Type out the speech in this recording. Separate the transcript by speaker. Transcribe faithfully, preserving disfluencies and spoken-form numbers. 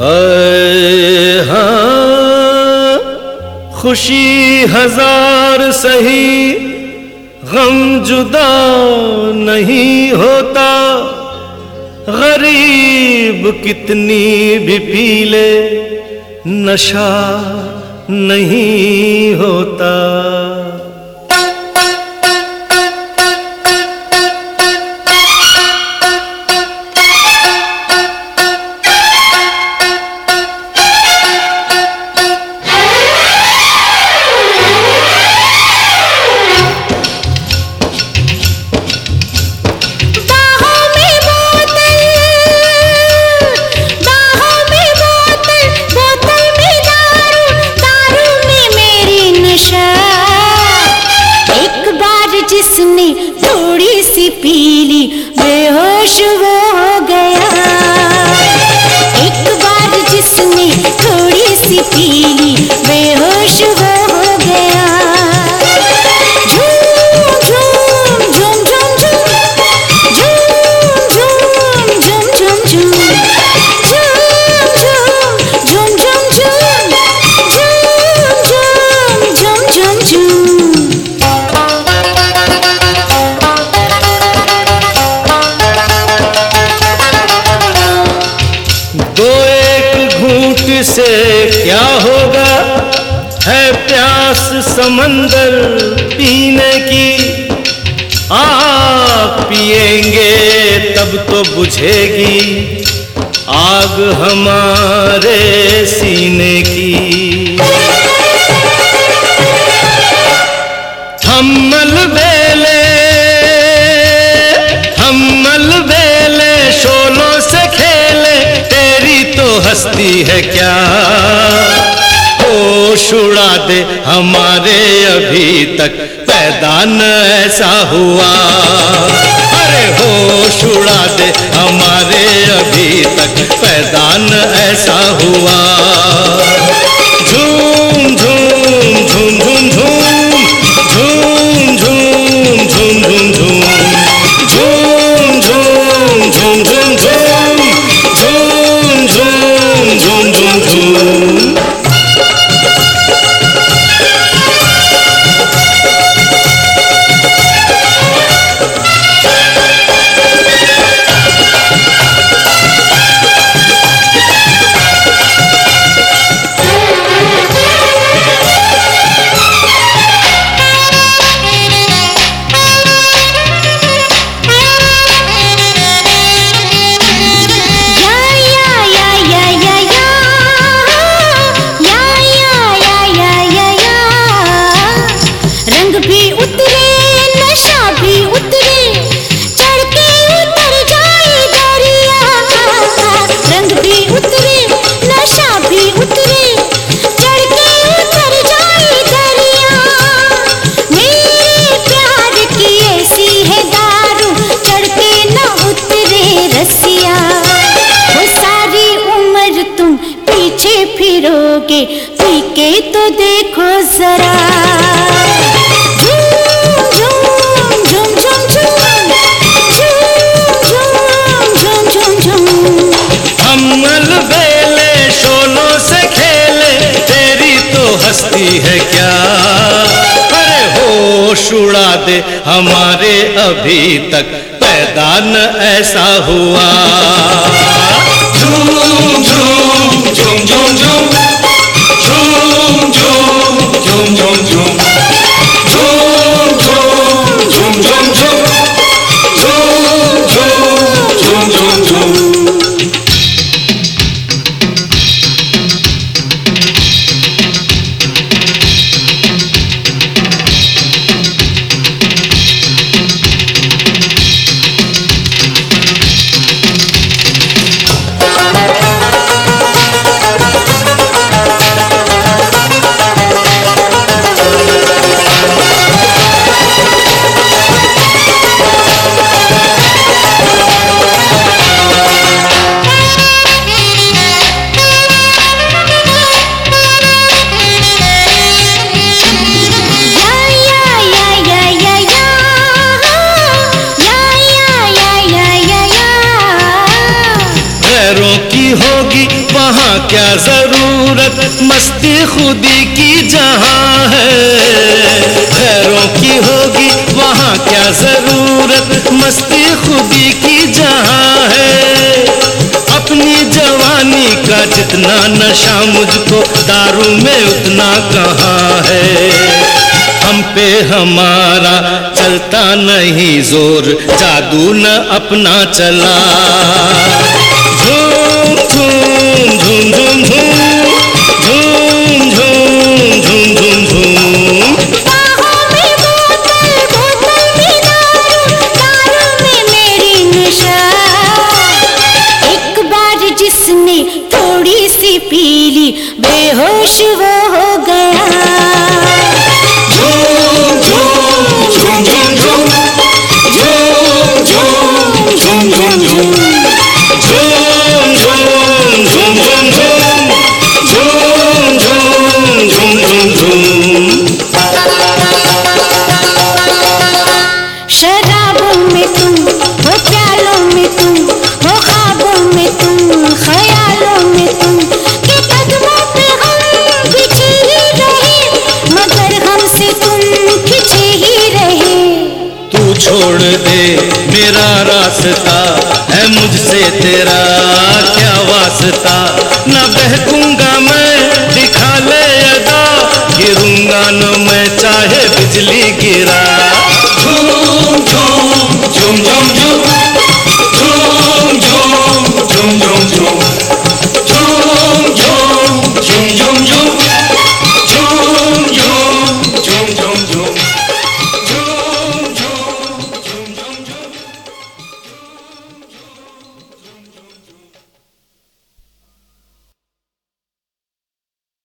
Speaker 1: हाय हाँ, खुशी हजार सही गम जुदा नहीं होता, गरीब कितनी भी पी ले नशा नहीं होता।
Speaker 2: जिसने थोड़ी सी पीली बेहोश वो हो गया। एक बार जिसने थोड़ी सी पीली बेहोश वो हो गया। झूम झूम झूम झूम झूम झूम झूम झूम झूम झूम झूम झूम झूम झूम झूम।
Speaker 1: दो एक घूंट से क्या होगा, है प्यास समंदर पीने की। आप पिएंगे तब तो बुझेगी आग हमारे सीने की। हम मलबेले हम मलबेले शोलों से खेले, तेरी तो हस्ती है क्या। होश उड़ा दे हमारे अभी तक पैदा न ऐसा हुआ। अरे होश उड़ा दे हमारे अभी तक पैदा न ऐसा हुआ। झूम झूम झूम झूम झूम झूम झूम झूम झूम झूम झूम झूम झूम झूम झूम झूम झूम झूम झूम।
Speaker 2: फिरोगे पी के तो देखो जरा। झूम झूम झूम झूम झूम झूम झूम झूम।
Speaker 1: हम मलबेले शोलों से खेले, तेरी तो हस्ती है क्या। अरे होश उड़ा दे हमारे अभी तक पैदा न ऐसा हुआ। झूम झूम झूम झूम झूम झूम झूम झूम झूम झूम झूम झूम झूम झूम झूम झूम झूम झूम। वहाँ क्या जरूरत मस्ती खुदी की जहाँ है, खैरों की होगी वहाँ क्या जरूरत मस्ती खुदी की जहाँ है। अपनी जवानी का जितना नशा मुझको दारू में उतना कहाँ है। हम पे हमारा चलता नहीं जोर, जादू न अपना चला। झूम झूम झूम झूम झूम झूम झूम झूम झूम झूम।
Speaker 2: बाहों में बोतल, बोतल में दारू, दारू में मेरी नशा। एक बार जिसने थोड़ी सी पी ली, बेहोश वो हो गया।
Speaker 1: झूम झूम झूम झूम झूम झूम झूम झूम झूम झूम झूम झूम झूम झूम झूम झूम झूम झूम झूम।
Speaker 2: शराबों में तुम हो, प्यालों में तुम हो, ख्वाबों में तुम, ख्यालों में तुम, के कदमों पे हम खिंचे ही रहे, मगर हमसे तुम खिंचे ही रहे।
Speaker 1: तू छोड़ दे मेरा रास्ता, है मुझसे तेरा क्या वास्ता। न बहकूं